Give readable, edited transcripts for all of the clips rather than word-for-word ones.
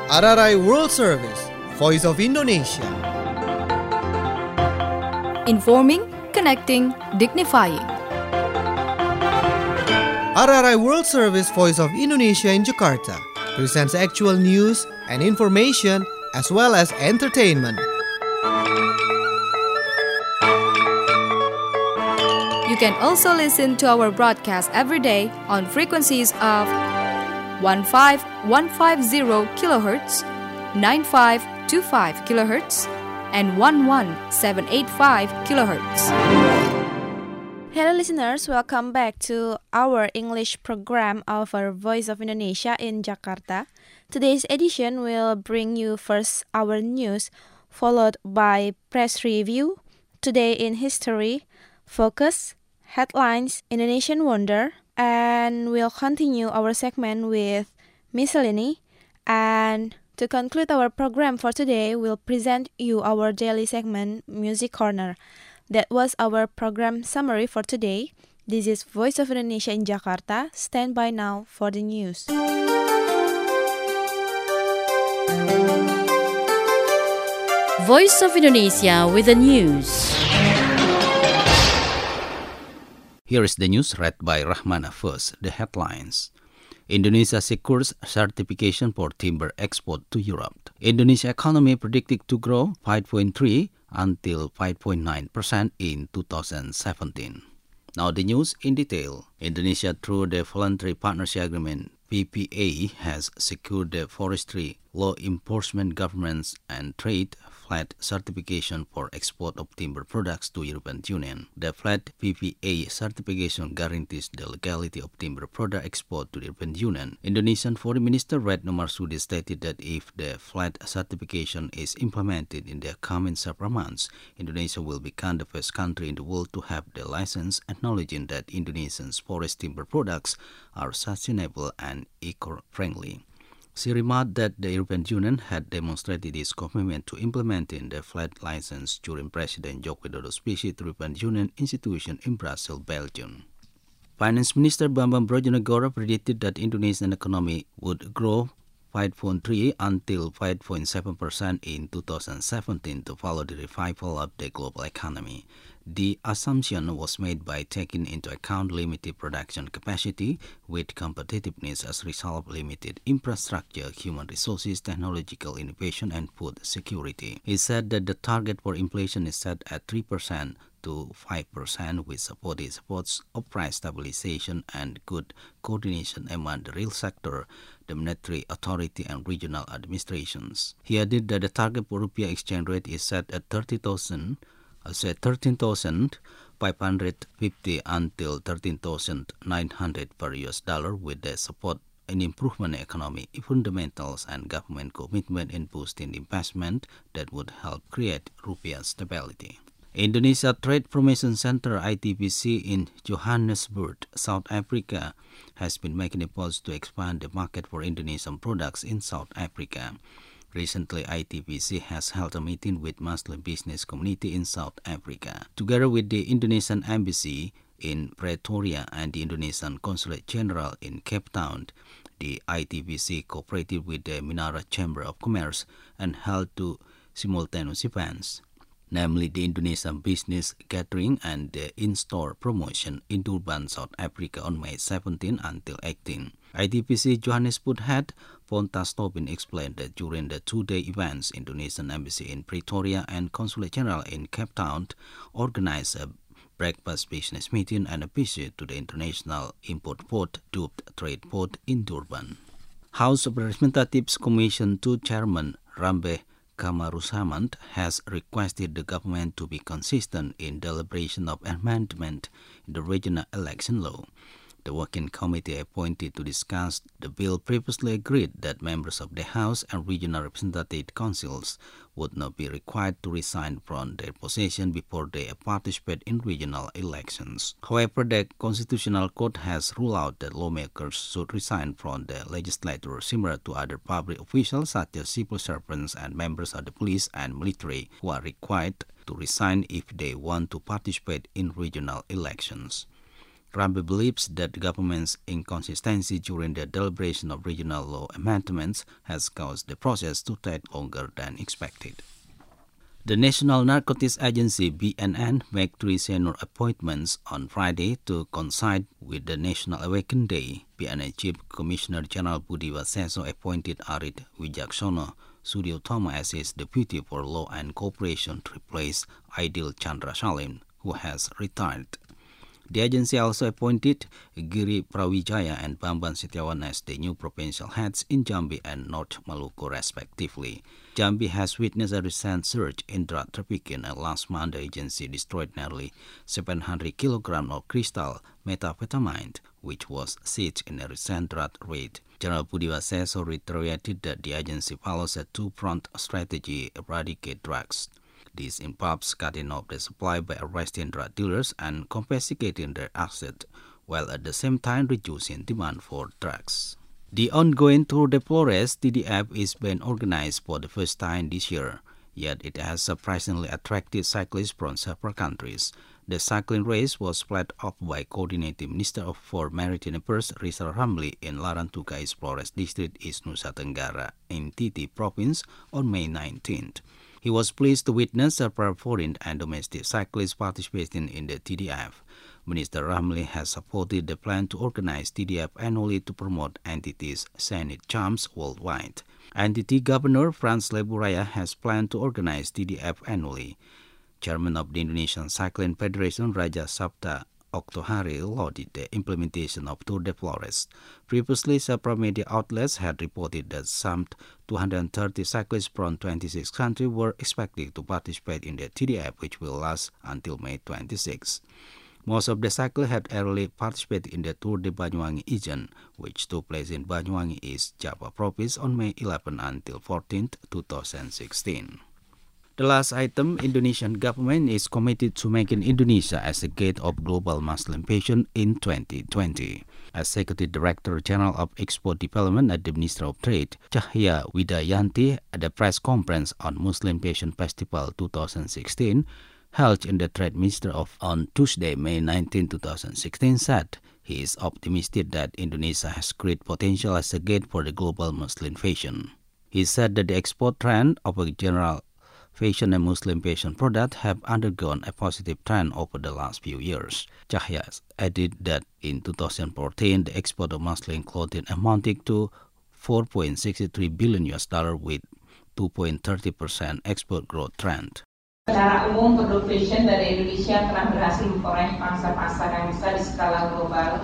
RRI World Service, Voice of Indonesia. Informing, connecting, dignifying. RRI World Service, Voice of Indonesia in Jakarta presents actual news and information as well as entertainment. You can also listen to our broadcast every day on frequencies of 15150 kHz, 9525 kHz, and 11785 kHz. Hello listeners, welcome back to our English program of our Voice of Indonesia in Jakarta. Today's edition will bring you first our news, followed by press review, Today in History, Focus, Headlines, Indonesian Wonder, and we'll continue our segment with Miscellany. And to conclude our program for today, we'll present you our daily segment, Music Corner. That was our program summary for today. This is Voice of Indonesia in Jakarta. Stand by now for the news. Voice of Indonesia with the news. Here is the news read by Rahmana. First, the headlines. Indonesia secures certification for timber export to Europe. Indonesia economy predicted to grow 5.3 until 5.9% in 2017. Now the news in detail. Indonesia, through the Voluntary Partnership Agreement (VPA), has secured the forestry, law enforcement, governance, and trade FLEGT certification for export of timber products to European Union. The FLEGT VPA certification guarantees the legality of timber product export to the European Union. Indonesian Foreign Minister Retno Marsudi stated that if the FLEGT certification is implemented in the coming several months, Indonesia will become the first country in the world to have the license, acknowledging that Indonesia's forest timber products are sustainable and eco-friendly. She remarked that the European Union had demonstrated its commitment to implementing the FLEGT license during President Joko Widodo's visit to the European Union institution in Brussels, Belgium. Finance Minister Bambang Brojonegoro predicted that Indonesian economy would grow 5.3 until 5.7% in 2017 to follow the revival of the global economy. The assumption was made by taking into account limited production capacity with competitiveness as a result of limited infrastructure, human resources, technological innovation, and food security. He said that the target for inflation is set at 3% to 5% with supportive efforts of price stabilization and good coordination among the real sector, the monetary authority, and regional administrations. He added that the target for rupiah exchange rate is set at 13,550 until 13,900 per US dollar, with the support and improvement in economic fundamentals and government commitment in boosting investment that would help create rupiah stability. Indonesia Trade Promotion Center (ITPC) in Johannesburg, South Africa, has been making efforts to expand the market for Indonesian products in South Africa. Recently, ITPC has held a meeting with Muslim business community in South Africa. Together with the Indonesian Embassy in Pretoria and the Indonesian Consulate General in Cape Town, the ITPC cooperated with the Minara Chamber of Commerce and held two simultaneous events, namely the Indonesian Business Gathering and the in-store promotion in Durban, South Africa on May 17 until 18. ITPC Johannesburg head Pontas Tobin explained that during the two-day events, Indonesian Embassy in Pretoria and Consulate General in Cape Town organized a breakfast business meeting and a visit to the International Import Port, dubbed Trade Port, in Durban. House of Representatives Commission 2 Chairman Rambe Kamarusamand has requested the government to be consistent in deliberation of amendment in the regional election law. The working committee appointed to discuss the bill previously agreed that members of the House and Regional Representative Councils would not be required to resign from their position before they participate in regional elections. However, the Constitutional Court has ruled out that lawmakers should resign from the legislature, similar to other public officials such as civil servants and members of the police and military, who are required to resign if they want to participate in regional elections. Rambe believes that the government's inconsistency during the deliberation of regional law amendments has caused the process to take longer than expected. The National Narcotics Agency (BNN) made 3 senior appointments on Friday to coincide with the National Awakening Day. BNN Chief Commissioner General Budi Waseso appointed Arit Wijaksono Sudiotama as his deputy for law and cooperation to replace Aidil Chandra Salim, who has retired. The agency also appointed Giri Prawijaya and Bamban Setiawan as the new provincial heads in Jambi and North Maluku, respectively. Jambi has witnessed a recent surge in drug trafficking, and last month the agency destroyed nearly 700 kilograms of crystal methamphetamine, which was seized in a recent drug raid. General Budi Waseso reiterated that the agency follows a two-pronged strategy to eradicate drugs. This involves cutting off the supply by arresting drug dealers and confiscating their assets, while at the same time reducing demand for drugs. The ongoing Tour de Flores (TDF) is being organized for the first time this year, yet it has surprisingly attracted cyclists from several countries. The cycling race was flagged off by Coordinating Minister for Maritime Affairs Rizal Ramli in Larantugais Flores District, East Nusa Tenggara, in Titi Province on May 19th. He was pleased to witness several foreign and domestic cyclists participating in the TDF. Minister Ramli has supported the plan to organize TDF annually to promote entities' scenic charms worldwide. Entity Governor Frans Leburaya has planned to organize TDF annually. Chairman of the Indonesian Cycling Federation Raja Sabta Oktohari lauded the implementation of Tour de Flores. Previously, several media outlets had reported that some 230 cyclists from 26 countries were expected to participate in the TDF, which will last until May 26. Most of the cyclists had early participated in the Tour de Banyuwangi Ijen, which took place in Banyuwangi, East Java Province on May 11 until 14, 2016. The last item, Indonesian government is committed to making Indonesia as a gate of global Muslim patient in 2020. As Executive Director General of Export Development at the Ministry of Trade, Cahya Widayanti, at the press conference on Muslim Patient Festival 2016, held in the Trade Ministry on Tuesday, May 19, 2016, said he is optimistic that Indonesia has great potential as a gate for the global Muslim patient. He said that the export trend of a general fashion and Muslim fashion products have undergone a positive trend over the last few years. Cahya added that in 2014, the export of Muslim clothing amounted to $4.63 billion with 2.30% export growth trend. Secara umum, produk fashion dari Indonesia telah berhasil memperoleh pangsa pasar yang besar di skala global.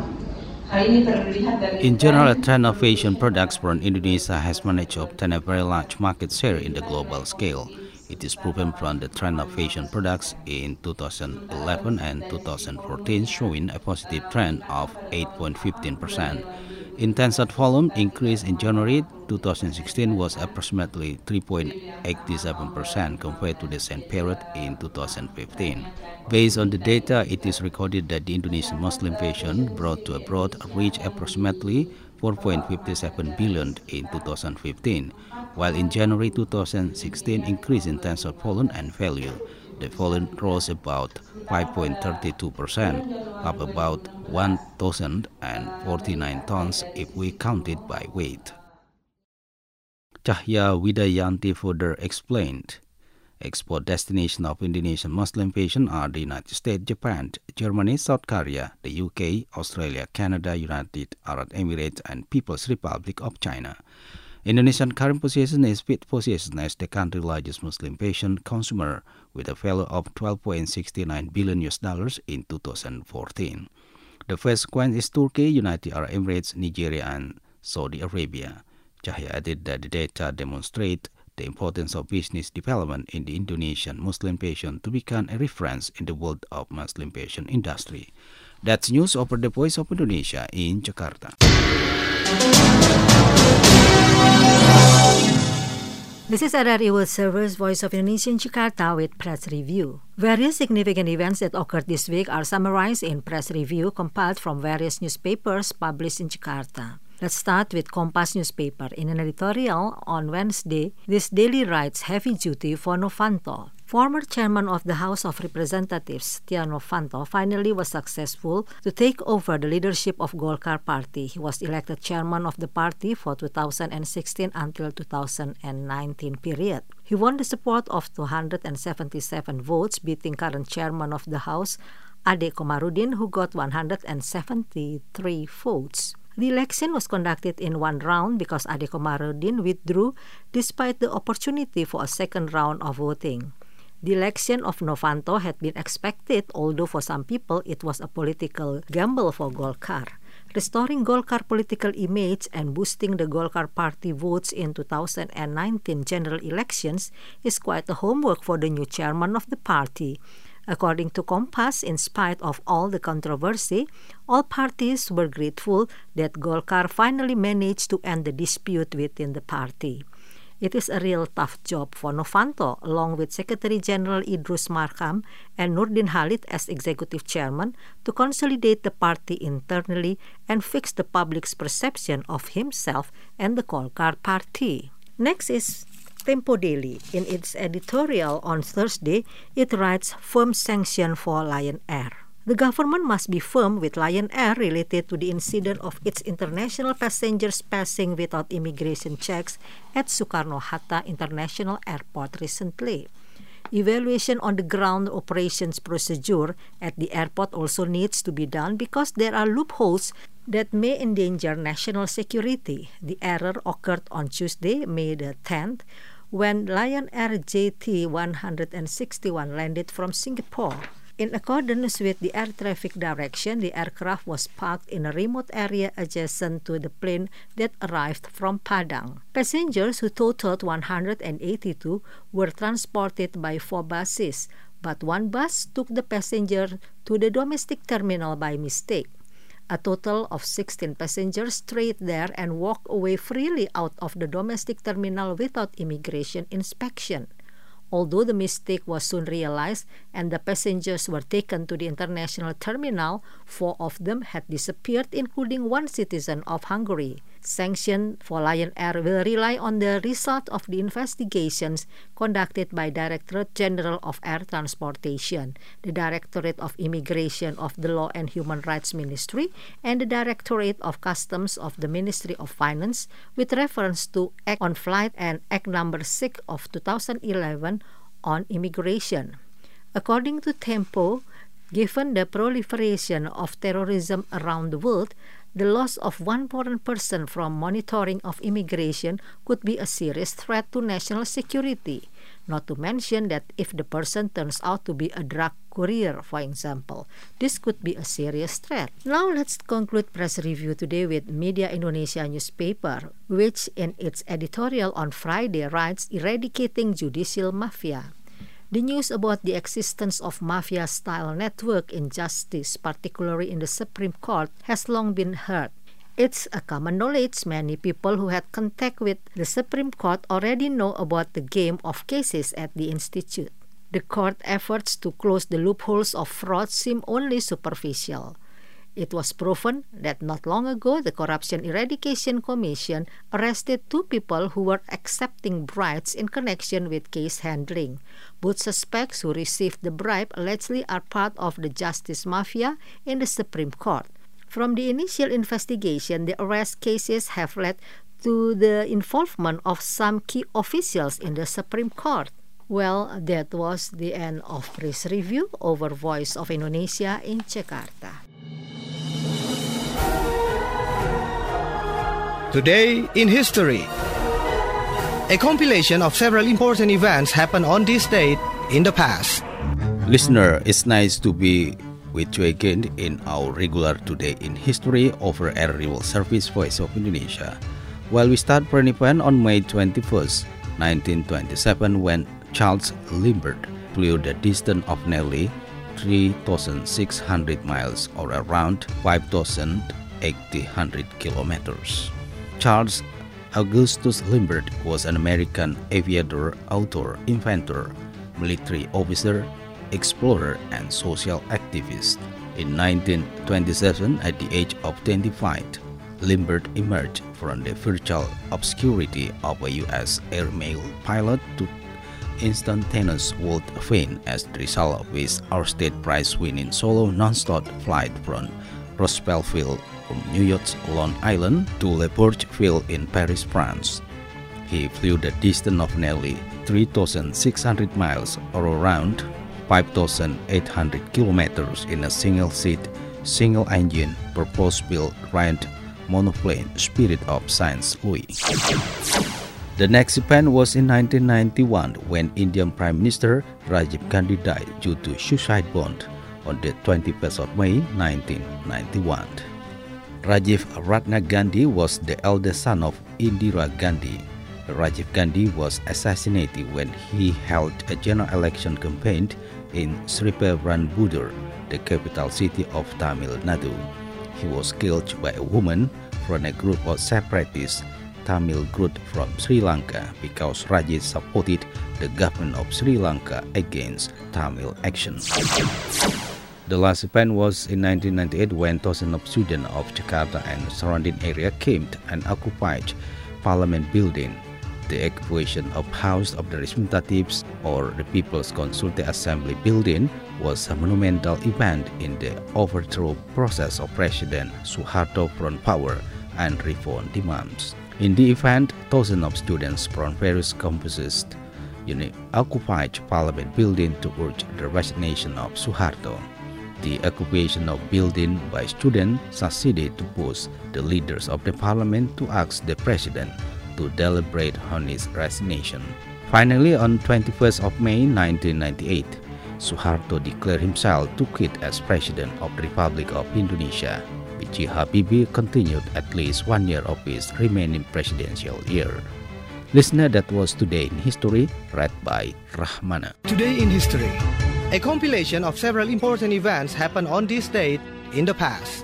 In general, a trend of fashion products from Indonesia has managed to obtain a very large market share in the global scale. It is proven from the trend of fashion products in 2011 and 2014, showing a positive trend of 8.15%. In terms of volume, increase in January 2016 was approximately 3.87% compared to the same period in 2015. Based on the data, it is recorded that the Indonesian Muslim fashion brought to abroad reached approximately 4.57 billion in 2015, while in January 2016 increased in terms of volume and value. The volume rose about 5.32%, up about 1,049 tons if we count it by weight. Cahya Widayanti further explained, export destinations of Indonesian Muslim fashion are the United States, Japan, Germany, South Korea, the UK, Australia, Canada, United Arab Emirates, and People's Republic of China. Indonesia's current position is fifth position as the country's largest Muslim fashion consumer, with a value of $12.69 billion in 2014. The first sequence is Turkey, United Arab Emirates, Nigeria, and Saudi Arabia. Cahya added that the data demonstrate the importance of business development in the Indonesian Muslim fashion to become a reference in the world of Muslim fashion industry. That's news over the Voice of Indonesia in Jakarta. This is RRI World Service Voice of Indonesia in Jakarta with Press Review. Various significant events that occurred this week are summarized in Press Review compiled from various newspapers published in Jakarta. Let's start with Kompas newspaper. In an editorial on Wednesday, this daily writes heavy duty for Novanto. Former chairman of the House of Representatives, Setia Novanto, finally was successful to take over the leadership of Golkar Party. He was elected chairman of the party for 2016 until 2019 period. He won the support of 277 votes, beating current chairman of the House, Ade Komarudin, who got 173 votes. The election was conducted in one round because Ade Komarudin withdrew despite the opportunity for a second round of voting. The election of Novanto had been expected, although for some people it was a political gamble for Golkar. Restoring Golkar political image and boosting the Golkar Party votes in 2019 general elections is quite a homework for the new chairman of the party. According to Kompas, in spite of all the controversy, all parties were grateful that Golkar finally managed to end the dispute within the party. It is a real tough job for Novanto, along with Secretary General Idrus Marham and Nurdin Halid as executive chairman, to consolidate the party internally and fix the public's perception of himself and the Golkar Party. Next is Tempo Daily. In its editorial on Thursday, it writes, "Firm sanction for Lion Air." The government must be firm with Lion Air related to the incident of its international passengers passing without immigration checks at Soekarno-Hatta International Airport recently. Evaluation on the ground operations procedure at the airport also needs to be done because there are loopholes that may endanger national security. The error occurred on Tuesday, May the 10th, when Lion Air JT-161 landed from Singapore. In accordance with the air traffic direction, the aircraft was parked in a remote area adjacent to the plane that arrived from Padang. Passengers, who totaled 182, were transported by 4 buses, but one bus took the passenger to the domestic terminal by mistake. A total of 16 passengers stayed there and walked away freely out of the domestic terminal without immigration inspection. Although the mistake was soon realized and the passengers were taken to the international terminal, 4 of them had disappeared, including one citizen of Hungary. Sanction for Lion Air will rely on the result of the investigations conducted by Directorate General of Air Transportation, the Directorate of Immigration of the Law and Human Rights Ministry, and the Directorate of Customs of the Ministry of Finance, with reference to Act on Flight and Act No. 6 of 2011 on immigration. According to Tempo, given the proliferation of terrorism around the world, the loss of one foreign person from monitoring of immigration could be a serious threat to national security, not to mention that if the person turns out to be a drug courier, for example, this could be a serious threat. Now let's conclude press review today with Media Indonesia newspaper, which in its editorial on Friday writes, "Eradicating Judicial Mafia." The news about the existence of mafia-style network in justice, particularly in the Supreme Court, has long been heard. It's a common knowledge many people who had contact with the Supreme Court already know about the game of cases at the institute. The court efforts to close the loopholes of fraud seem only superficial. It was proven that not long ago, the Corruption Eradication Commission arrested 2 people who were accepting bribes in connection with case handling. Both suspects who received the bribe allegedly are part of the justice mafia in the Supreme Court. From the initial investigation, the arrest cases have led to the involvement of some key officials in the Supreme Court. Well, that was the end of press review over Voice of Indonesia in Jakarta. Today in History. A compilation of several important events happened on this date in the past. Listener, it's nice to be with you again in our regular Today in History over Air Rival Service Voice of Indonesia. Well, we start for an event on May 21st, 1927, when Charles Lindbergh flew the distance of nearly 3,600 miles or around 5,800 kilometers. Charles Augustus Lindbergh was an American aviator, author, inventor, military officer, explorer, and social activist. In 1927, at the age of 25, Lindbergh emerged from the virtual obscurity of a U.S. airmail pilot to instantaneous world fame as the result of his Orsted Prize-winning solo non-stop flight from Roosevelt Field from New York's Long Island to Le Bourget Field in Paris, France. He flew the distance of nearly 3,600 miles or around 5,800 kilometers in a single-seat, single-engine, purpose-built giant monoplane Spirit of St. Louis. The next event was in 1991 when Indian Prime Minister Rajiv Gandhi died due to suicide bomb on the 21st of May 1991. Rajiv Ratna Gandhi was the eldest son of Indira Gandhi. Rajiv Gandhi was assassinated when he held a general election campaign in Sriperumbudur, the capital city of Tamil Nadu. He was killed by a woman from a group of separatist Tamil group from Sri Lanka because Rajiv supported the government of Sri Lanka against Tamil action. The last event was in 1998 when thousands of students of Jakarta and surrounding area came and occupied Parliament building. The occupation of House of the Representatives or the People's Consultative Assembly building was a monumental event in the overthrow process of President Suharto from power and reform demands. In the event, thousands of students from various campuses occupied Parliament building to urge the resignation of Suharto. The occupation of building by students succeeded to push the leaders of the parliament to ask the president to deliberate on his resignation. Finally, on 21st of May 1998, Suharto declared himself to quit as president of the Republic of Indonesia. B.J. Habibie continued at least 1 year of his remaining presidential year. Listener, that was Today in History, read by Rahmana. Today in History, a compilation of several important events happened on this date in the past.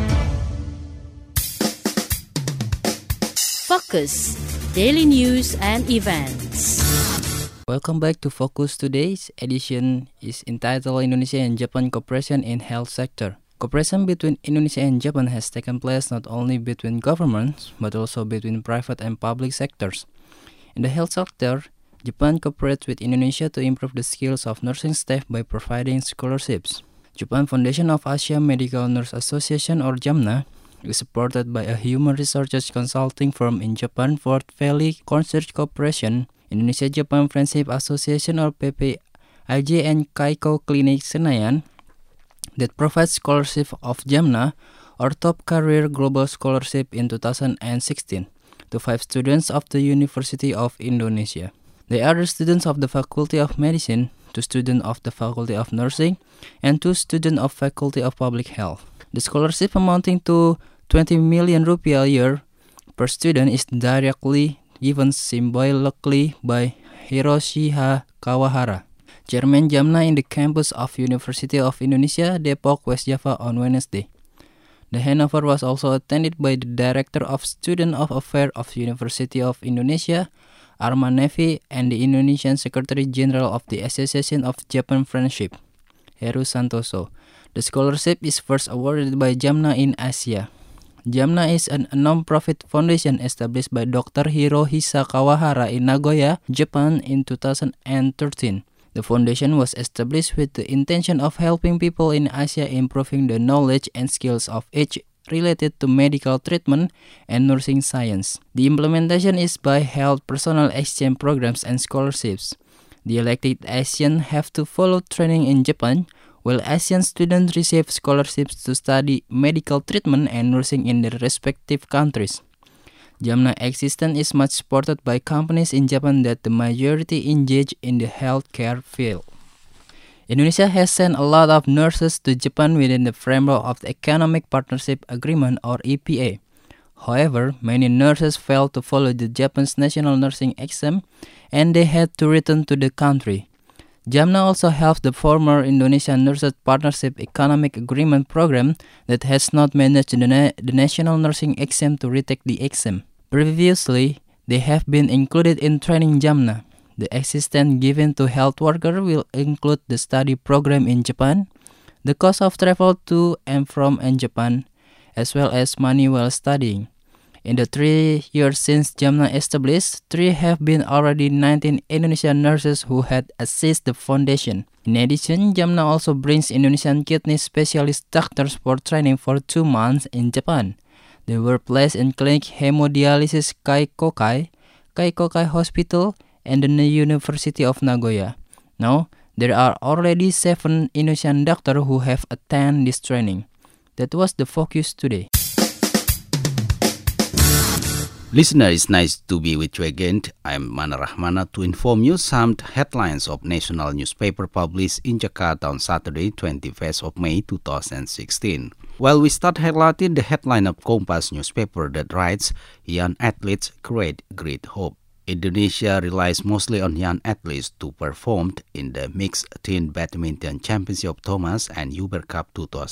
Focus, daily news and events. Welcome back to Focus. Today's edition is entitled Indonesia and Japan Cooperation in Health Sector. Cooperation between Indonesia and Japan has taken place not only between governments, but also between private and public sectors. In the health sector, Japan cooperates with Indonesia to improve the skills of nursing staff by providing scholarships. Japan Foundation of Asia Medical Nurse Association or JAMNA is supported by a human resources consulting firm in Japan, Fort Valley Concert Corporation, Indonesia-Japan Friendship Association or PPIJ, and Kaiko Clinic Senayan that provides scholarship of JAMNA or Top Career Global Scholarship in 2016 to 5 students of the University of Indonesia. They are the students of the Faculty of Medicine, 2 students of the Faculty of Nursing, and 2 students of Faculty of Public Health. The scholarship amounting to 20 million rupiah a year per student is directly given symbolically by Hiroshi Kawahara, Chairman JAMNA in the campus of University of Indonesia, Depok, West Java on Wednesday. The handover was also attended by the Director of Student Affairs of University of Indonesia, Arman Nevi, and the Indonesian Secretary General of the Association of Japan Friendship, Heru Santoso. The scholarship is first awarded by JAMNA in Asia. JAMNA is a non-profit foundation established by Dr. Hirohisa Kawahara in Nagoya, Japan in 2013. The foundation was established with the intention of helping people in Asia improving the knowledge and skills of each related to medical treatment and nursing science. The implementation is by health personnel exchange programs and scholarships. The elected Asians have to follow training in Japan, while Asian students receive scholarships to study medical treatment and nursing in their respective countries. JAMNA existence is much supported by companies in Japan that the majority engage in the healthcare field. Indonesia has sent a lot of nurses to Japan within the framework of the Economic Partnership Agreement or EPA. However, many nurses failed to follow the Japan's national nursing exam and they had to return to the country. JAMNA also helps the former Indonesian Nurses Partnership Economic Agreement program that has not managed the national nursing exam to retake the exam. Previously, they have been included in training JAMNA. The assistance given to health workers will include the study program in Japan, the cost of travel to and from Japan, as well as money while studying. In the 3 years since Jamna established, there have been already 19 Indonesian nurses who had assisted the foundation. In addition, Jamna also brings Indonesian kidney specialist doctors for training for 2 months in Japan. They were placed in clinic hemodialysis Kaikokai Hospital, and the University of Nagoya. Now, there are already 7 Indonesian doctors who have attended this training. That was the focus today. Listener, it's nice to be with you again. I'm Mana Rahmana to inform you some headlines of national newspaper published in Jakarta on Saturday, 21st of May 2016. Well, we start highlighting the headline of Kompas newspaper that writes, Young athletes create great hope. Indonesia relies mostly on young athletes to perform in the Mixed Team Badminton Championship of Thomas and Uber Cup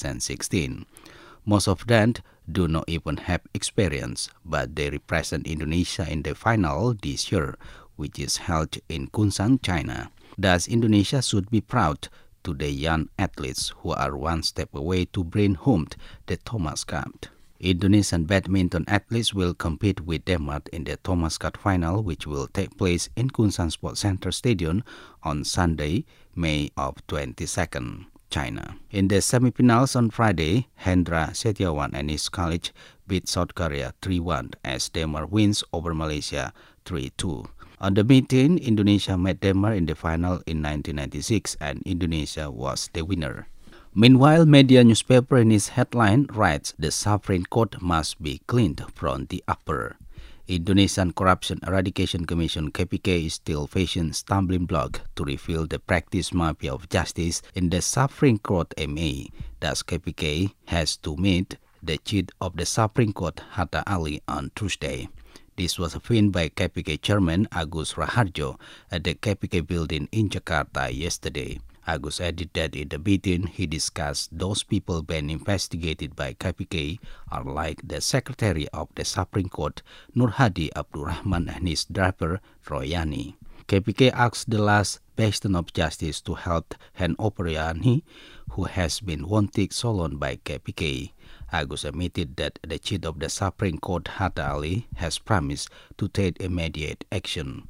2016. Most of them do not even have experience, but they represent Indonesia in the final this year, which is held in Kunshan, China. Thus, Indonesia should be proud to the young athletes who are one step away to bring home the Thomas Cup. Indonesian badminton athletes will compete with Denmark in the Thomas Cup final, which will take place in Kunshan Sports Center Stadium on Sunday, May of 22nd. China. In the semifinals on Friday, Hendra Setiawan and his colleague beat South Korea 3-1 as Denmark wins over Malaysia 3-2. On the meeting, Indonesia met Denmark in the final in 1996 and Indonesia was the winner. Meanwhile, Media newspaper in its headline writes, the Supreme Court must be cleaned from the upper. Indonesian Corruption Eradication Commission KPK is still facing stumbling block to reveal the practice mafia of justice in the Supreme Court MA. Thus, KPK has to meet the chief of the Supreme Court Hatta Ali on Tuesday. This was affirmed by KPK Chairman Agus Raharjo at the KPK building in Jakarta yesterday. Agus added that in the meeting he discussed those people being investigated by KPK are like the Secretary of the Supreme Court Nur Hadi Abdul Rahman and his driver Royani. KPK asked the last bastion of justice to help Hen Opriani, who has been wanted so long by KPK. Agus admitted that the chief of the Supreme Court Hatta Ali has promised to take immediate action.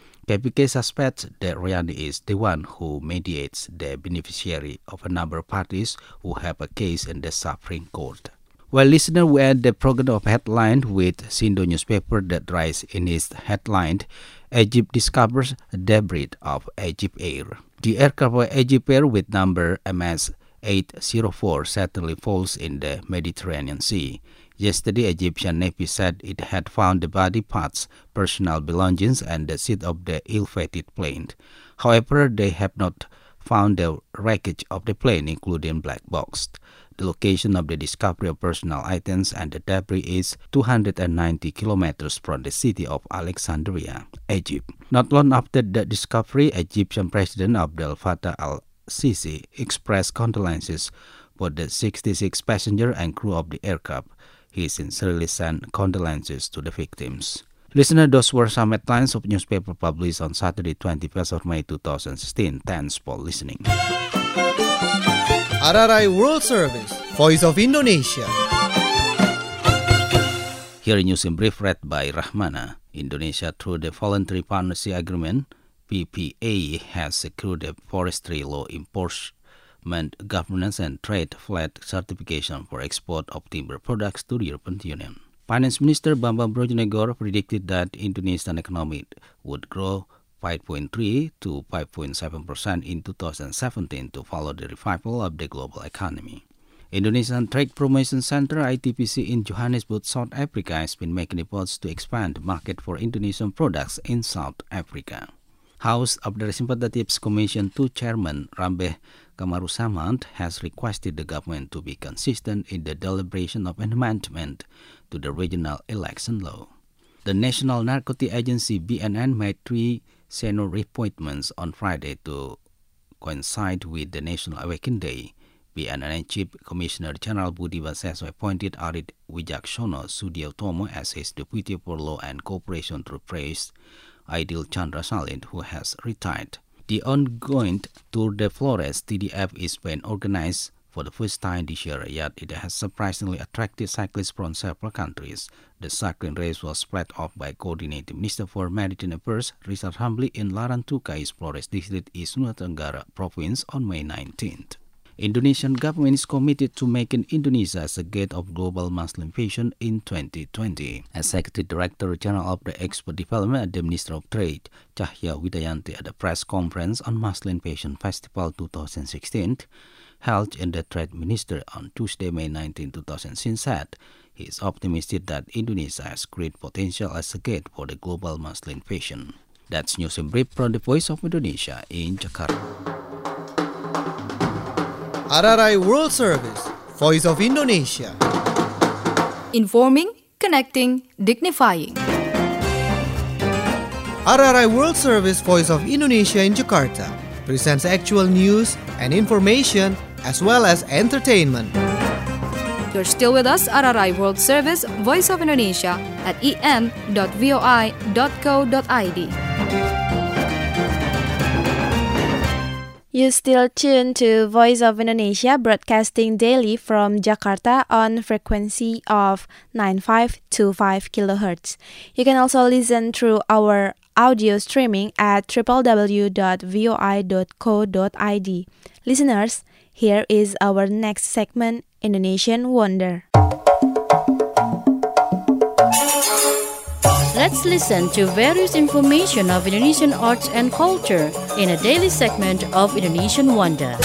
KPK suspects that Royani is the one who mediates the beneficiary of a number of parties who have a case in the Supreme Court. Well, listener, we end the program of headline with Sindo newspaper that writes in its headline, Egypt discovers debris of Egypt Air. The aircraft of Egypt Air with number MS-804 suddenly falls in the Mediterranean Sea. Yesterday, Egyptian Navy said it had found the body parts, personal belongings, and the seat of the ill-fated plane. However, they have not found the wreckage of the plane, including black box. The location of the discovery of personal items and the debris is 290 kilometers from the city of Alexandria, Egypt. Not long after the discovery, Egyptian President Abdel Fattah al-Sisi expressed condolences for the 66 passengers and crew of the aircraft. He sincerely sent condolences to the victims. Listener, those were some headlines of newspaper published on Saturday, 21st of May 2016. Thanks for listening. RRI World Service, Voice of Indonesia. Here news in brief read by Rahmana. Indonesia, through the Voluntary Partnership Agreement, PPA, has secured the forestry law enforcement, governance and trade flag certification for export of timber products to the European Union. Finance Minister Bambang Brojonegoro predicted that Indonesian economy would grow 5.3 to 5.7% in 2017 to follow the revival of the global economy. Indonesian Trade Promotion Center ITPC in Johannesburg, South Africa has been making efforts to expand the market for Indonesian products in South Africa. House of the Representatives Commission 2 Chairman Rambe Kamarusamad has requested the government to be consistent in the deliberation of amendment to the regional election law. The National Narcotic Agency BNN made 3 senior appointments on Friday to coincide with the National Awakening Day. BNN Chief Commissioner General Budi Waseso appointed Arit Wijaksono Sudiotomo as his Deputy for Law and Cooperation through Press, Aidil Chandra Salin, who has retired. The ongoing Tour de Flores TDF is being organized For the first time this year, yet it has surprisingly attracted cyclists from several countries. The cycling race was spread off by Coordinating Minister for Maritime Affairs Richard Hambley in Larantuka, Flores District, East Nusa Tenggara Province on May 19th. Indonesian government is committed to making Indonesia as a gate of global Muslim fashion in 2020. Executive Director General of the Export Development at the Ministry of Trade, Cahya Widayanti, at the press conference on Muslim Fashion Festival 2016, held in the Trade Ministry on Tuesday, May 19, 2016, said he is optimistic that Indonesia has great potential as a gate for the global Muslim fashion. That's news in brief from the Voice of Indonesia in Jakarta. RRI World Service, Voice of Indonesia. Informing, connecting, dignifying. RRI World Service, Voice of Indonesia in Jakarta presents actual news and information as well as entertainment. You're still with us, RRI World Service, Voice of Indonesia at en.voi.co.id. You still tune to Voice of Indonesia, broadcasting daily from Jakarta on frequency of 9525 kHz. You can also listen through our audio streaming at www.voi.co.id. Listeners, here is our next segment, Indonesian Wonder. Let's listen to various information of Indonesian arts and culture in a daily segment of Indonesian Wonder.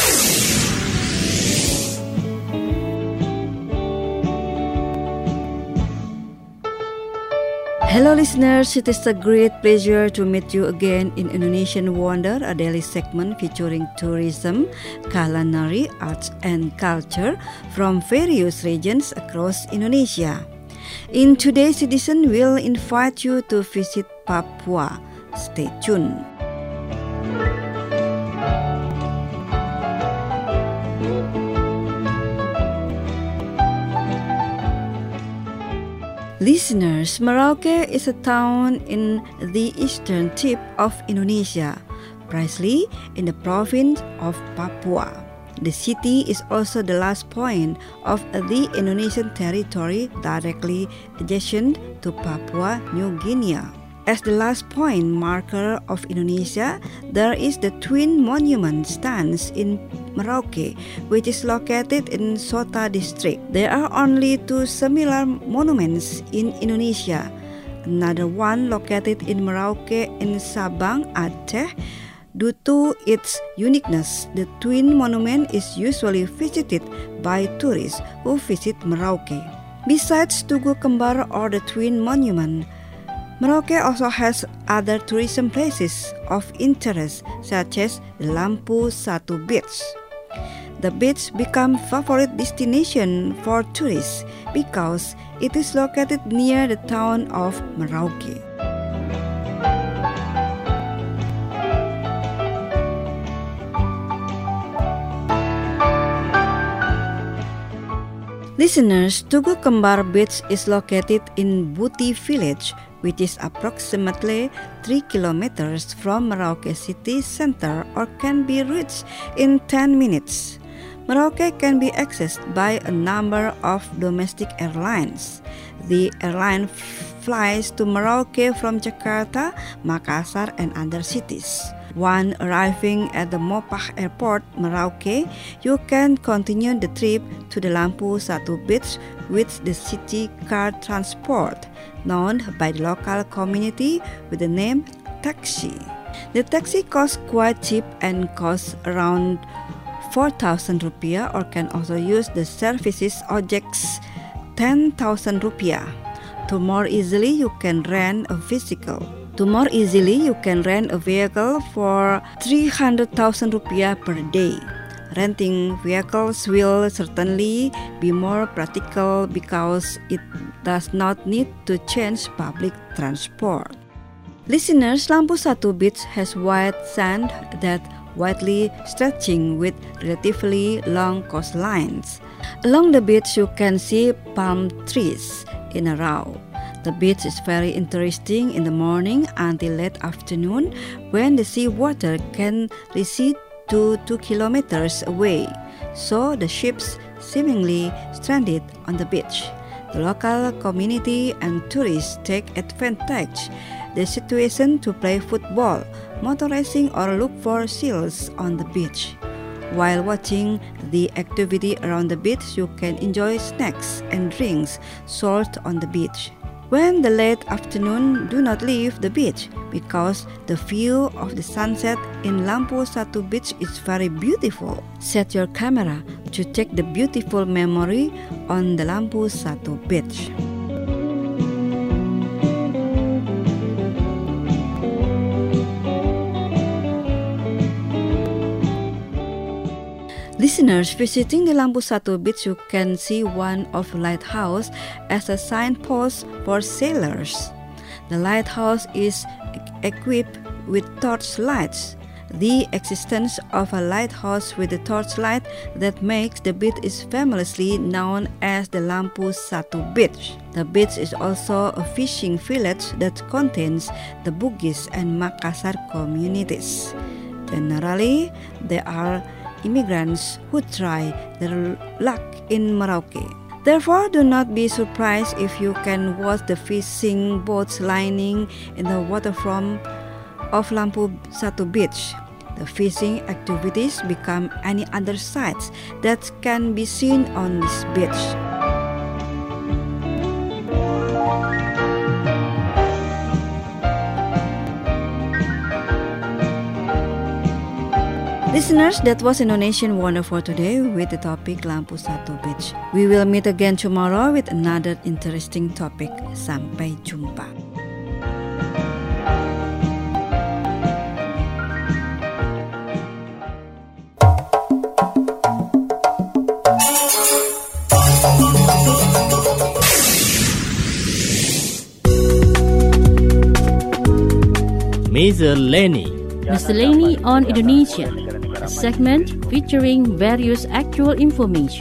Hello listeners, it is a great pleasure to meet you again in Indonesian Wonder, a daily segment featuring tourism, culinary, arts and culture from various regions across Indonesia. In today's edition, we'll invite you to visit Papua. Stay tuned. Listeners, Merauke is a town in the eastern tip of Indonesia, precisely in the province of Papua. The city is also the last point of the Indonesian territory directly adjacent to Papua New Guinea. As the last point marker of Indonesia, there is the Twin Monument stands in Merauke, which is located in Sota district. There are only two similar monuments in Indonesia. Another one located in Merauke in Sabang, Aceh. Due to its uniqueness, the Twin Monument is usually visited by tourists who visit Merauke. Besides Tugu Kembar or the Twin Monument, Merauke also has other tourism places of interest such as the Lampu Satu Beach. The beach became favorite destination for tourists because it is located near the town of Merauke. Listeners, Tugu Kembar Beach is located in Buti Village, which is approximately 3 kilometers from Merauke city center or can be reached in 10 minutes. Merauke can be accessed by a number of domestic airlines. The airline flies to Merauke from Jakarta, Makassar, and other cities. When arriving at the Mopah Airport, Merauke, you can continue the trip to the Lampu Satu Beach with the city car transport, known by the local community with the name taxi. The taxi costs quite cheap and costs around 4,000 rupiah, or can also use the services Ojeks 10,000 rupiah. To more easily, you can rent a vehicle. For 300,000 rupiah per day. Renting vehicles will certainly be more practical because it does not need to change public transport. Listeners, Lampu Satu Beach has white sand that widely stretching with relatively long coastlines. Along the beach, you can see palm trees in a row. The beach is very interesting in the morning until late afternoon when the sea water can recede to 2 kilometers away. saw the ships seemingly stranded on the beach. The local community and tourists take advantage the situation to play football, motor racing, or look for seals on the beach. While watching the activity around the beach, you can enjoy snacks and drinks sold on the beach. When the late afternoon, do not leave the beach because the view of the sunset in Lampu Satu Beach is very beautiful. Set your camera to take the beautiful memory on the Lampu Satu Beach. Listeners, visiting the Lampu Satu Beach, you can see one of the lighthouse as a signpost for sailors. The lighthouse is equipped with torchlights. The existence of a lighthouse with a torchlight that makes the beach is famously known as the Lampu Satu Beach. The beach is also a fishing village that contains the Bugis and Makassar communities. Generally, there are immigrants who try their luck in Merauke. Therefore, do not be surprised if you can watch the fishing boats lining in the waterfront of Lampu Satu Beach. The fishing activities become any other sights that can be seen on this beach. Listeners, that was Indonesian Wonder for today with the topic Lampu Satu Beach. We will meet again tomorrow with another interesting topic. Sampai jumpa. Miscellany on Indonesia, a segment featuring various actual information.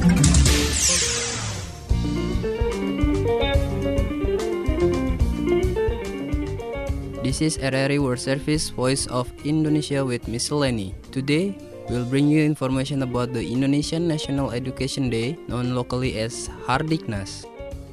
This is RRI World Service Voice of Indonesia with Miscellany. Today, we'll bring you information about the Indonesian National Education Day, known locally as Hardiknas.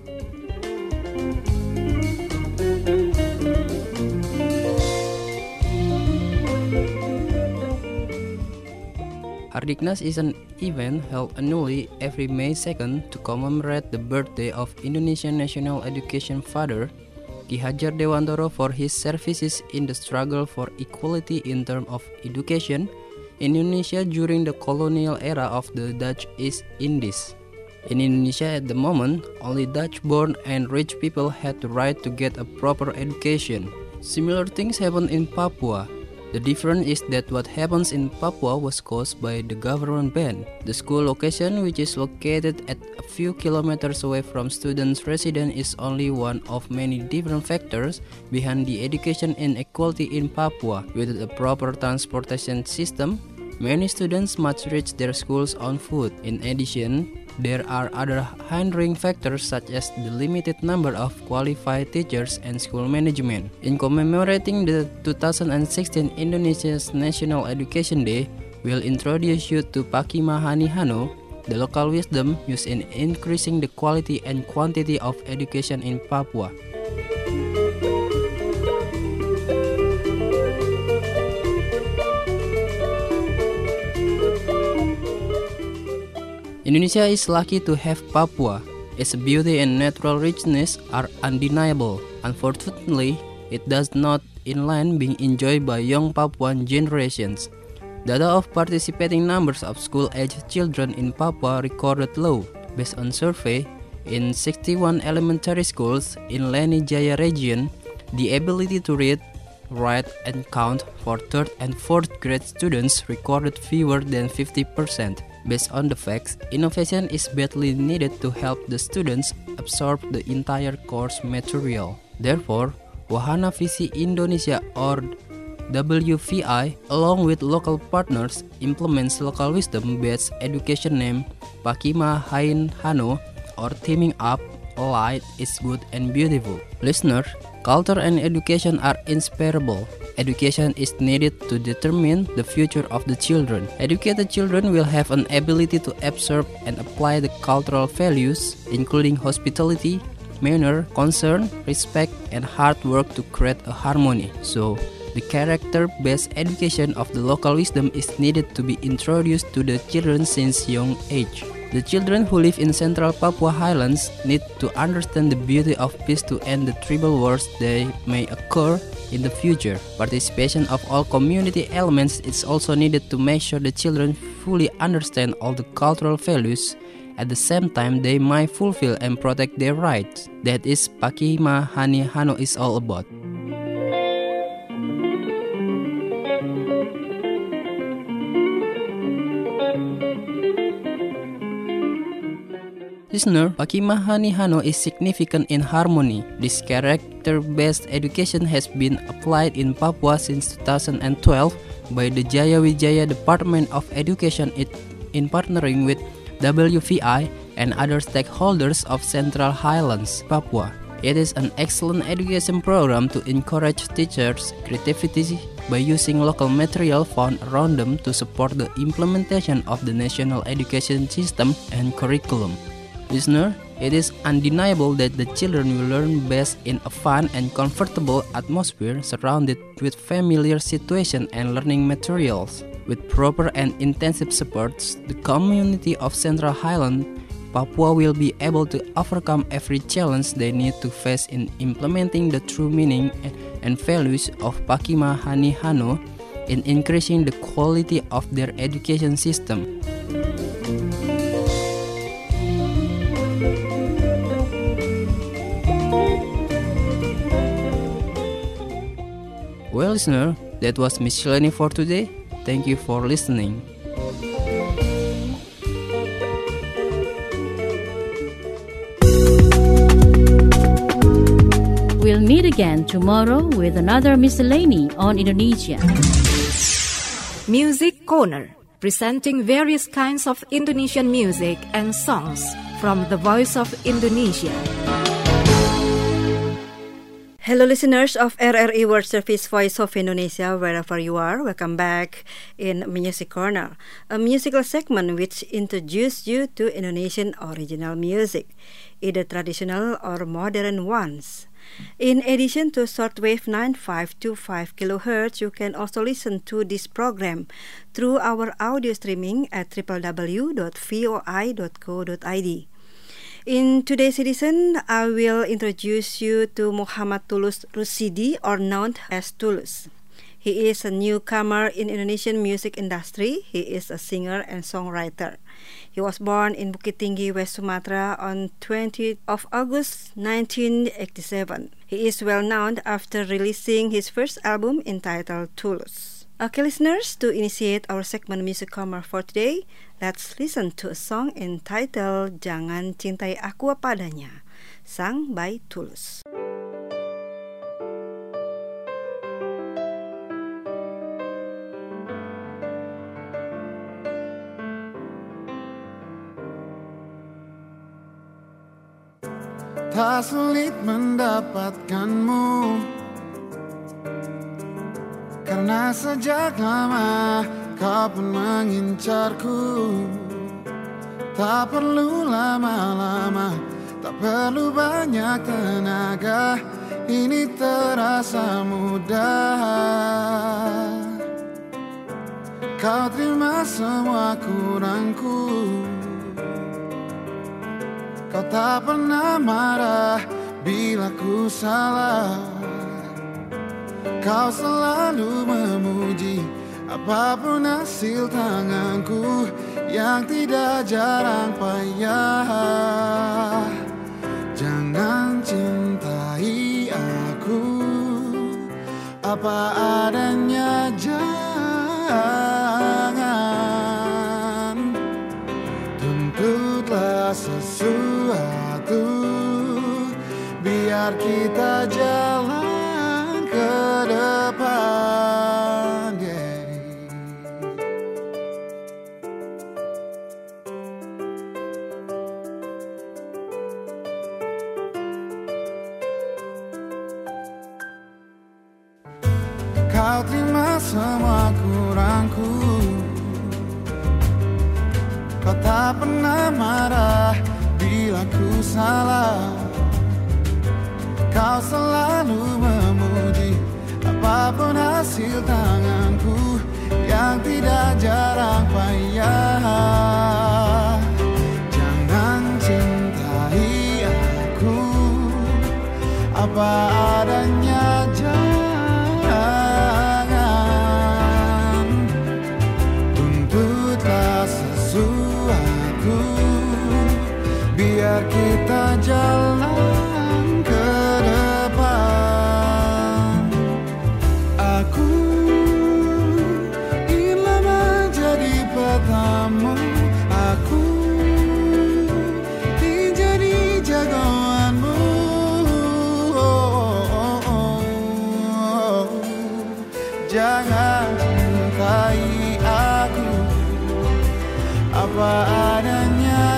Hardiknas is an event held annually every May 2nd to commemorate the birthday of Indonesian national education father, Ki Hajar Dewantara, for his services in the struggle for equality in terms of education in Indonesia during the colonial era of the Dutch East Indies. In Indonesia at the moment, only Dutch-born and rich people had the right to get a proper education. Similar things happen in Papua. The difference is that what happens in Papua was caused by the government ban. The school location, which is located at a few kilometers away from students' residence, is only one of many different factors behind the education inequality in Papua. With a proper transportation system, many students must reach their schools on foot. In addition, there are other hindering factors such as the limited number of qualified teachers and school management. In commemorating the 2016 Indonesia's National Education Day, we'll introduce you to Pakima Hani Hano, the local wisdom used in increasing the quality and quantity of education in Papua. Indonesia is lucky to have Papua. Its beauty and natural richness are undeniable. Unfortunately, it does not inland being enjoyed by young Papuan generations. Data of participating numbers of school-aged children in Papua recorded low. Based on survey, in 61 elementary schools in Leni Jaya region, the ability to read, write, and count for 3rd and 4th grade students recorded fewer than 50%. Based on the facts, innovation is badly needed to help the students absorb the entire course material. Therefore, Wahana Visi Indonesia or WVI, along with local partners, implements local wisdom-based education named Pakima Hain Hano, or Teaming Up, Light is Good and Beautiful. Listeners, culture and education are inseparable. education is needed to determine the future of the children. Educated children will have an ability to absorb and apply the cultural values, including hospitality, manner, concern, respect, and hard work to create a harmony. So, the character-based education of the local wisdom is needed to be introduced to the children since young age. The children who live in central Papua Highlands need to understand the beauty of peace to end the tribal wars that may occur in the future. Participation of all community elements is also needed to make sure the children fully understand all the cultural values. At the same time, they might fulfill and protect their rights. That is Pakimahani Hano is all about. Listener, Pakimahani Hano is significant in harmony. This character-based education has been applied in Papua since 2012 by the Jayawijaya Department of Education in partnering with WVI and other stakeholders of Central Highlands, Papua. It is an excellent education program to encourage teachers' creativity by using local material found around them to support the implementation of the national education system and curriculum. Listener, it is undeniable that the children will learn best in a fun and comfortable atmosphere surrounded with familiar situations and learning materials. With proper and intensive supports, the community of Central Highland, Papua will be able to overcome every challenge they need to face in implementing the true meaning and values of Pakimahani Hano in increasing the quality of their education system. Well, listener, that was Miscellany for today. Thank you for listening. We'll meet again tomorrow with another Miscellany on Indonesia. Music Corner, presenting various kinds of Indonesian music and songs from the Voice of Indonesia. Hello listeners of RRI World Service Voice of Indonesia, wherever you are, welcome back in Music Corner, a musical segment which introduces you to Indonesian original music, either traditional or modern ones. In addition to shortwave 9525 kHz, you can also listen to this program through our audio streaming at www.voi.co.id. In today's edition, I will introduce you to Muhammad Tulus Rusidi, or known as Tulus. He is a newcomer in Indonesian music industry. He is a singer and songwriter. He was born in Bukit Tinggi, West Sumatra on 20th of August 1987. He is well known after releasing his first album entitled Tulus. Okay, listeners, to initiate our segment Music Corner for today, let's listen to a song entitled Jangan Cintai Aku Padanya, sung by Tulus. Tak sulit mendapatkanmu, karena sejak lama kau pun mengincarku. Tak perlu lama-lama, tak perlu banyak tenaga, ini terasa mudah. Kau terima semua kurangku, kau tak pernah marah bila ku salah. Kau selalu memuji apapun hasil tanganku yang tidak jarang payah. Jangan cintai aku apa adanya, jangan tuntutlah sesuatu, biar kita jalan ke depan, yeah. semua kurangku. Kau tak pernah marah bila ku salah. Kau selalu memuji apapun hasil tanganku yang tidak jarang payah. Jangan cintai aku apa adanya, jangan tuntutlah sesuatu, biar kita jalan ke depan. Aku ingin menjadi petamu, aku ingin jadi jagoanmu. Jangan cintai aku apa adanya,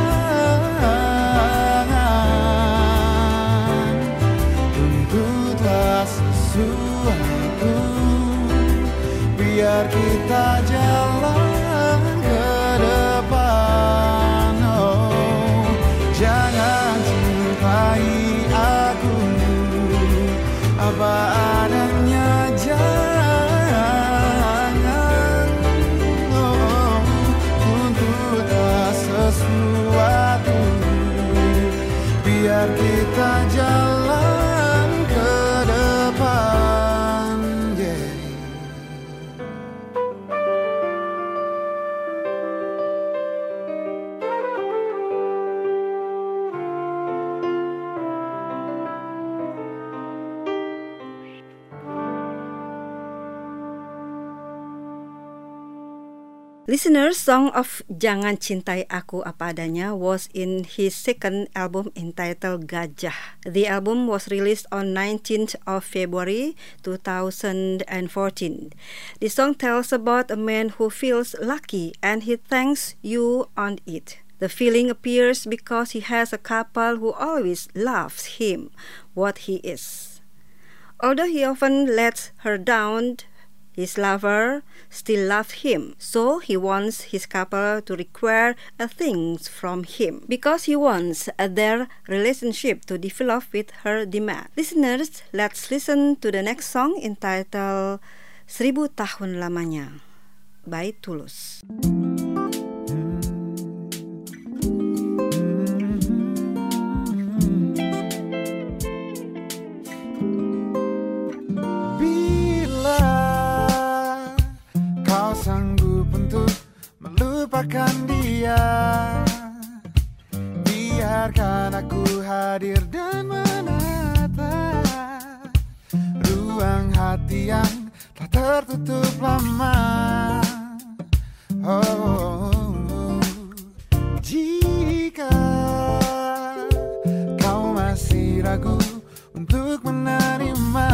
jangan tuntutlah sesuatu, biar kita jalan ke depan. Oh, jangan cintai aku apa adanya, jangan tuntutlah sesuatu, biar kita jalan ke depan. Listener's song of Jangan Cintai Aku Apa Adanya was in his second album entitled Gajah. The album was released on 19th of February 2014. The song tells about a man who feels lucky and he thanks you on it. The feeling appears because he has a couple who always loves him, what he is. Although he often lets her down, his lover still loves him, so he wants his couple to require things from him because he wants their relationship to develop with her demand. Listeners, let's listen to the next song entitled 1000 Tahun Lamanya by Tulus. Lupakan dia, biarkan aku hadir dan menatap ruang hati yang telah tertutup lama. Oh, jika kau masih ragu untuk menerima,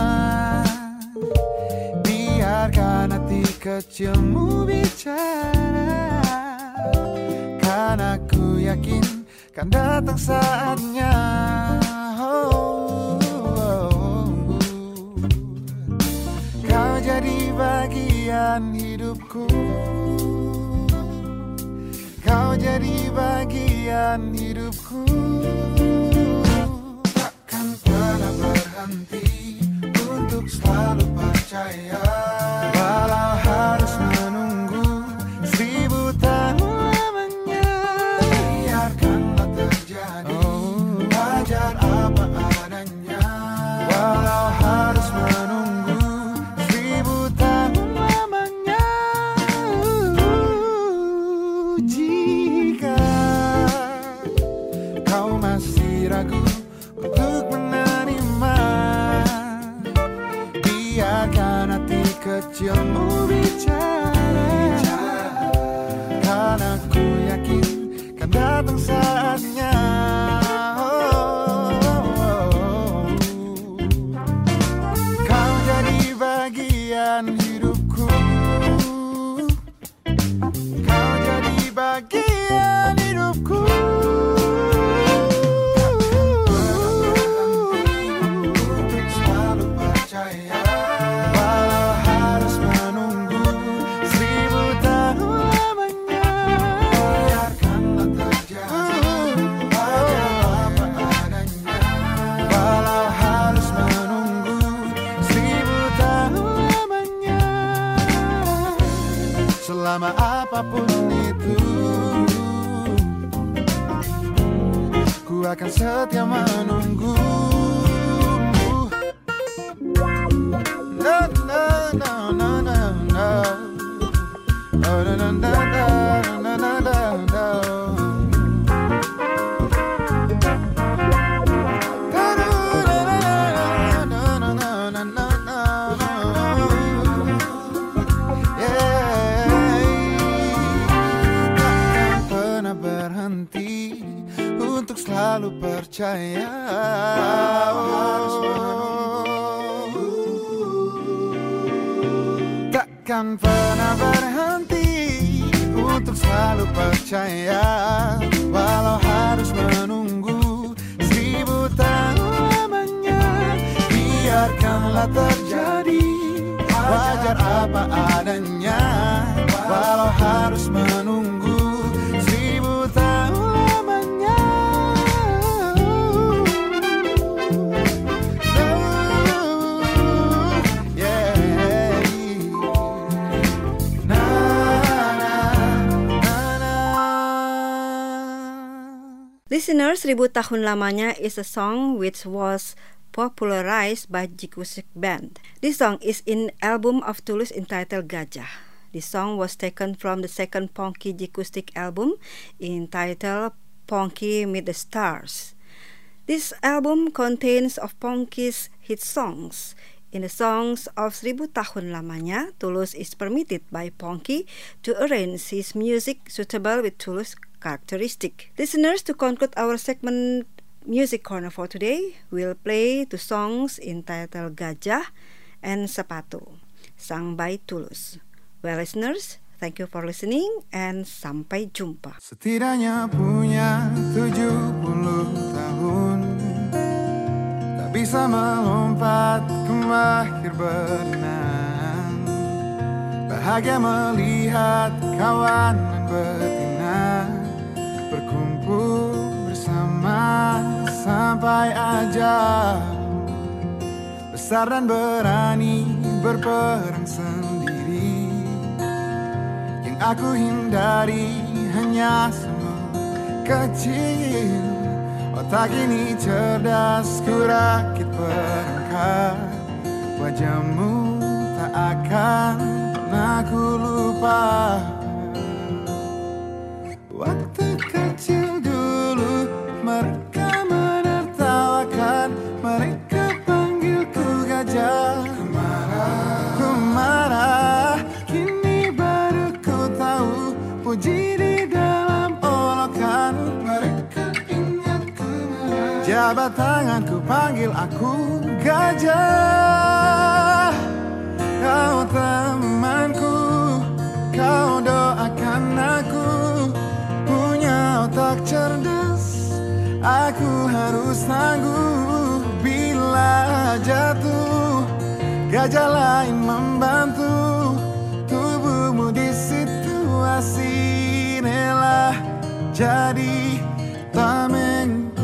biarkan hati kecilmu bicara. Karena aku yakin kan datang saatnya. Kau jadi bagian hidupku, kau jadi bagian hidupku. Takkan pernah berhenti untuk selalu percaya, walau harus menunggu 1000 tahun. Wajar apa adanya, walau harus menunggu 1000 tahun lamanya. Jika kau masih ragu untuk menerima, biarkan hati kecilmu bicara. Karena ku yakin kan datang saatnya. Hidupku, kau jadi bagian hidupku. Takkan berhenti untuk selalu percaya, walau harus menunggu setia menunggu. Na na na na na na. Oh na na na na na na na. Untuk selalu percaya, takkan pernah berhenti untuk selalu percaya, walau harus menunggu 1000 tahun lamanya. Biarkanlah terjadi, wajar apa adanya, walau harus menunggu 1000 tahun. Listeners, 1000 Tahun Lamanya is a song which was popularized by Jikustik Band. This song is in album of Tulus entitled Gajah. This song was taken from the second Pongki Jikustik album entitled Pongki Meet the Stars. This album contains of Pongki's hit songs. In the songs of 1000 Tahun Lamanya, Tulus is permitted by Pongki to arrange his music suitable with Tulus' characteristic. Listeners, to conclude our segment Music Corner for today, we'll play two songs entitled Gajah and Sepatu, sung by Tulus. Well, listeners, thank you for listening and sampai jumpa. Setidaknya punya 70 tahun, tak bisa melompat ke mahir berenang. Bahagia melihat kawanan betina berkumpul bersama sampai ajal. Besar dan berani berperang sendiri, yang aku hindari hanya semut kecil. Otak ini cerdas, ku rakit perangkat. Wajahmu tak akan pernah ku lupa. Waktu kecil dulu mereka menertawakan, mereka panggilku gajah. Ku marah, kini baru ku tahu puji di dalam olokan. Mereka ingatku marah, jabat tanganku panggil aku gajah. Kau temanku, kau doakan aku, punya otak cerdas, aku harus tangguh. Bila jatuh, gajah lain membantu. Tubuhmu di situasi inilah jadi tamengku.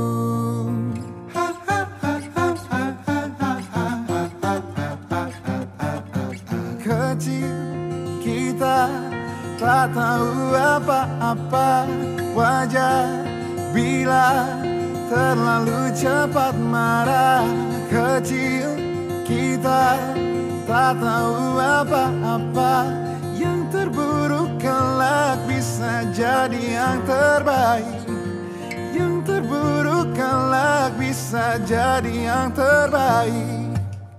Kecil kita tak tahu apa-apa, wajar bila terlalu cepat marah. Kecil kita tak tahu apa-apa, yang terburuk kelak bisa jadi yang terbaik. Yang terburuk kelak bisa jadi yang terbaik.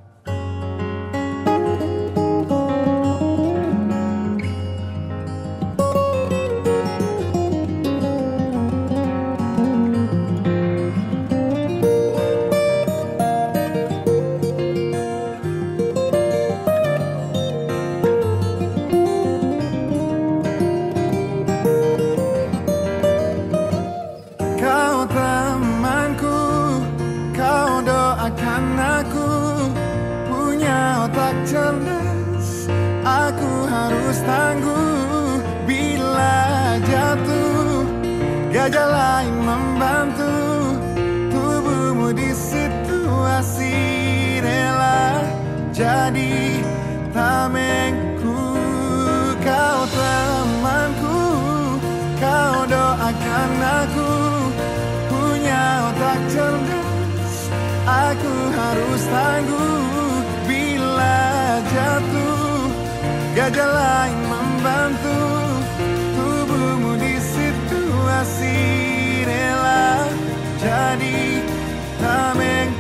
Cerdas, aku harus tangguh. Bila jatuh, gajah lain membantu. Tubuhmu di situasi rela jadi tamengku. Kau temanku, kau doakan aku, punya Aku harus tangguh bila jatuh, gajah lain membantu. Tubuhmu di situasi rela jadi tamengku.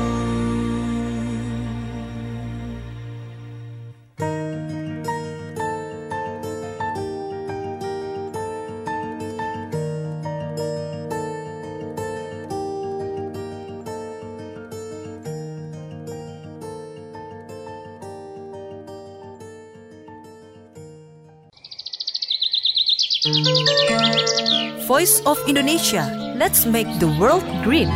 Voice of Indonesia. Let's make the world green.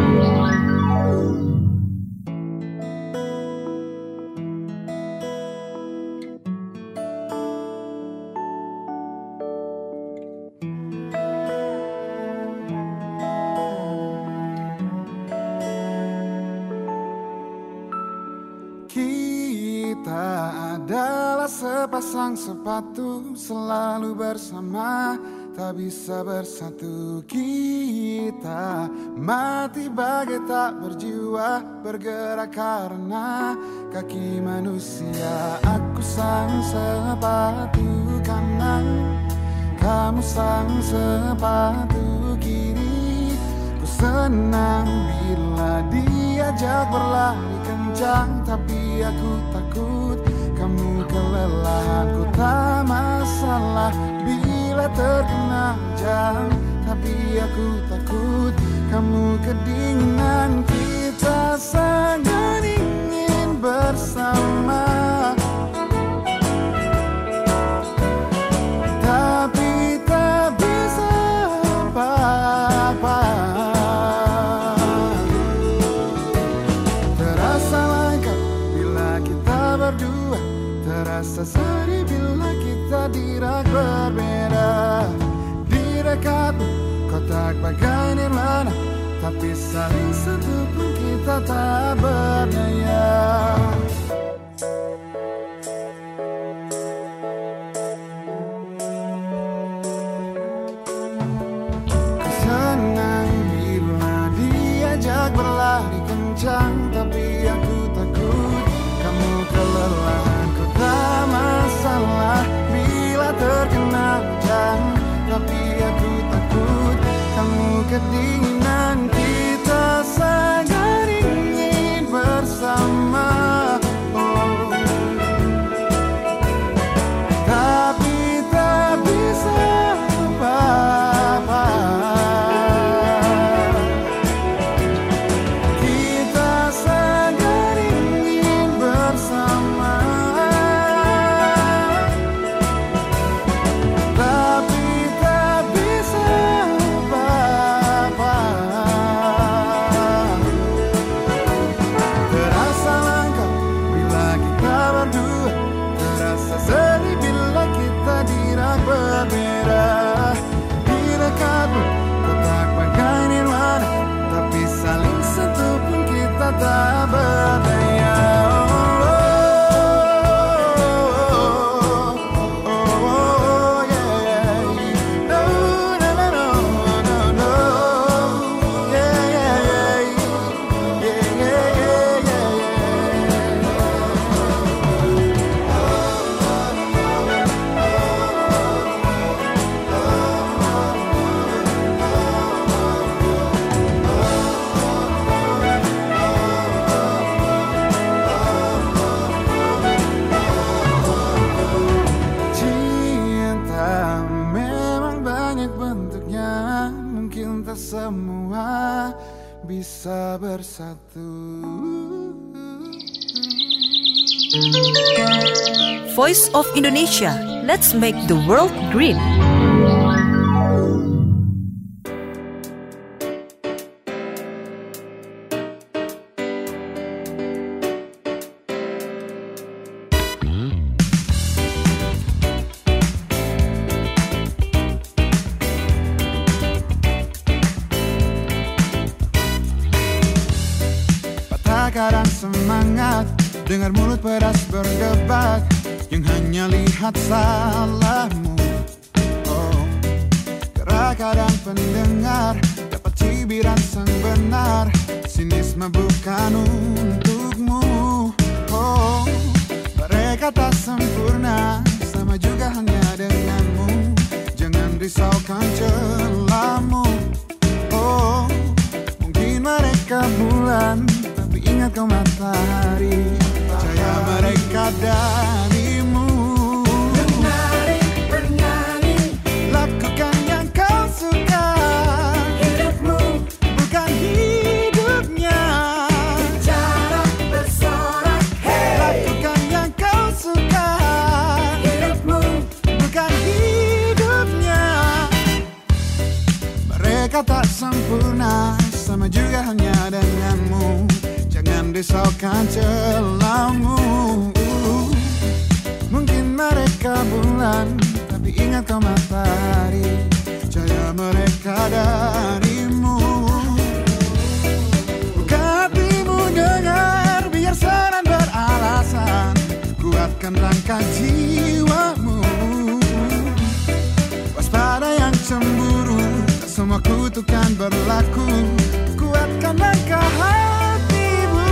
Kita adalah sepasang sepatu, selalu bersama, tak bisa bersatu. Kita mati bagai tak berjiwa, bergerak karena kaki manusia. Aku sang sepatu kanan, kamu sang sepatu kiri. Ku senang bila diajak berlari kencang, tapi aku takut kamu kelelahan. Ku tak masalah bila terkena hujan, tapi aku takut kamu kedinginan. Kita sangat ingin bersama, tapi tak bisa apa-apa. Terasa lengkap bila kita berdua, terasa sedih bila kita dirak berbeda. Di dekatmu kotak bagai nirwana, tapi saling sentuh pun kita tak berdaya. Ku senang bila diajak berlari kencang, tapi aku takut kamu kelelahan. Ku tak masalah bila terkena hujan, tapi aku takut kamu kedinginan. Kita sangat ingin bersama, oh, tapi tak bisa apa-apa. Kita sangat ingin bersama, tapi tak bisa apa-apa. Terasa lengkap bila kita berdua, terasa sedih bila kita dirak berbeda. Di dekatmu kotak bagai nirwana, tapi saling sentuh pun kita tak berdaya. Cinta memang banyak bentuknya, mungkin tak semua bisa bersatu. Voice of Indonesia. Let's make the world green. Kadang semangat dengar mulut pedas berdebat yang hanya lihat salahmu. Oh, kadang pendengar dapat cibiran sang benar, sinis semua bukan untukmu. Oh, mereka tak sempurna, sama juga hanya denganmu. Jangan risaukan celahmu. Oh, mungkin mereka bulan, tapi ingat kau matahari. Cahaya mereka darimu. Bernyanyi, lakukan yang kau suka. Hidupmu bukan hidupnya. Bicara bersorak, hey. Lakukan yang kau suka. Hidupmu bukan hidupnya. Mereka tak sempurna, sama juga hanya denganmu. Jangan risaukan celahmu. Mungkin mereka bulan, tapi ingat kau matahari. Cahaya mereka darimu. Buka hatimu dengar, biar senang beralasan. Kuatkan rangka jiwamu. Waspada yang cemburu, semua kutukan berlaku. Kuatkan langkah hatimu.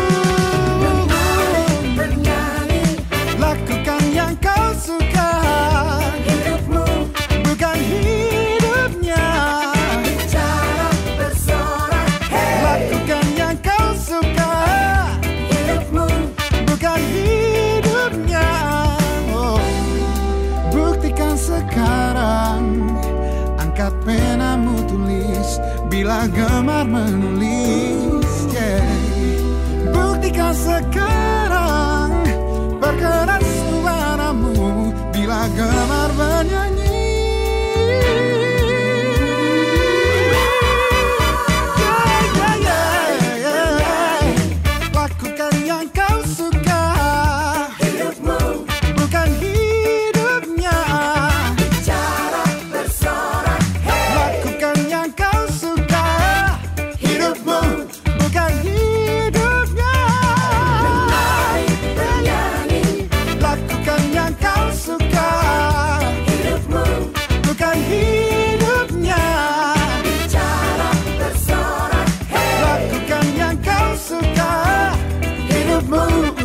Bernyanyi, lakukan yang kau suka. Hidupmu bukan hidupnya. Bicara bersorak, hey. Lakukan yang kau suka. Hidupmu bukan hidupnya. Oh, buktikan sekarang. Angkat penamu tulis, bila gemar menulis, yeah. Buktikan sekarang, berkeras suaramu, bila gemar bernyanyi. Yeah, yeah, yeah, yeah. Lakukan yang kau suka. Hidupmu bukan hidupnya. Bicara bersorak, hey. Lakukan yang kau suka. Hidupmu bukan hidupnya. Bernyanyi, lakukan yang kau suka. Hidupmu bukan hidupnya. Bicara bersorak, hey. Lakukan yang kau suka. Hidupmu.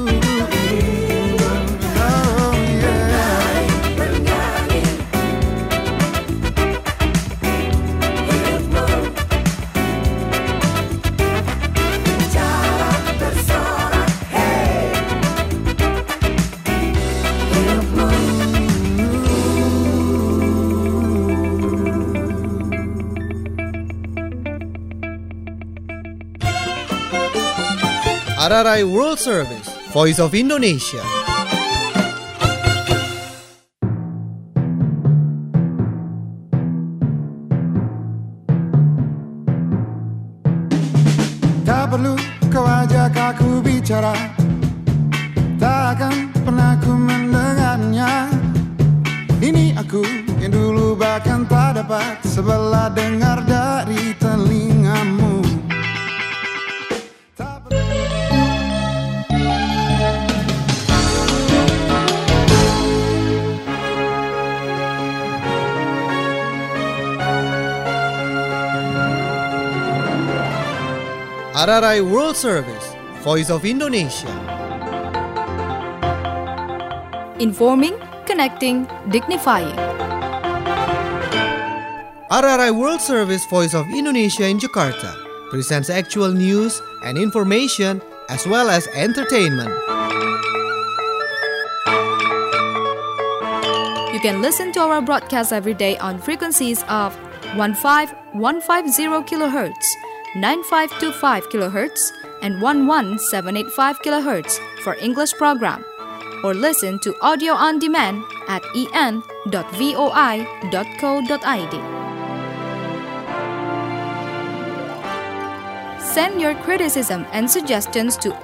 Oh, yeah. Bernyanyi, hidupmu. Bicara bersorak, hey. Hidupmu. RRI World Service, Voice of Indonesia. Tak perlu kau ajak aku bicara, tak akan pernah ku mendengarnya. Ini aku yang dulu bahkan tak dapat sebelah dengar dari telingamu. RRI World Service, Voice of Indonesia. Informing, connecting, dignifying. RRI World Service, Voice of Indonesia in Jakarta presents actual news and information as well as entertainment. You can listen to our broadcast every day on frequencies of 15150 kHz, 9525 kHz, and 11785 kHz for English program, or listen to audio on demand at en.voi.co.id. Send your criticism and suggestions to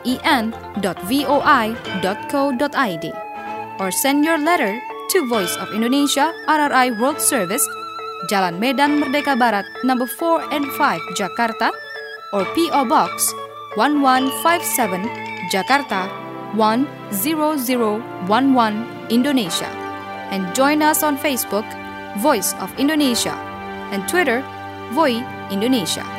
en.voi.co.id or send your letter to Voice of Indonesia RRI World Service, Jalan Medan Merdeka Barat, number 4 and 5, Jakarta, or P.O. Box 1157, Jakarta 10011, Indonesia. And join us on Facebook, Voice of Indonesia, and Twitter, Voi Indonesia.